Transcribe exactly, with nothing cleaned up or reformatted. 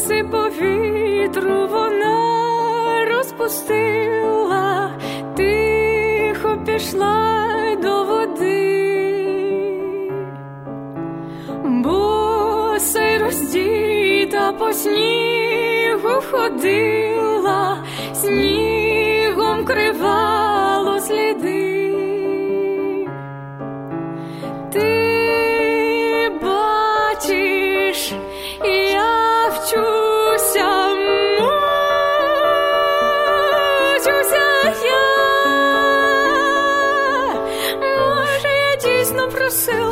коси по вітру вона розпустила, тихо пішла до води, боса й роздіта по снігу ходила, снігом кривало сліди. Ти бачиш, я вчуся, мучуся я, може, я дійсно просила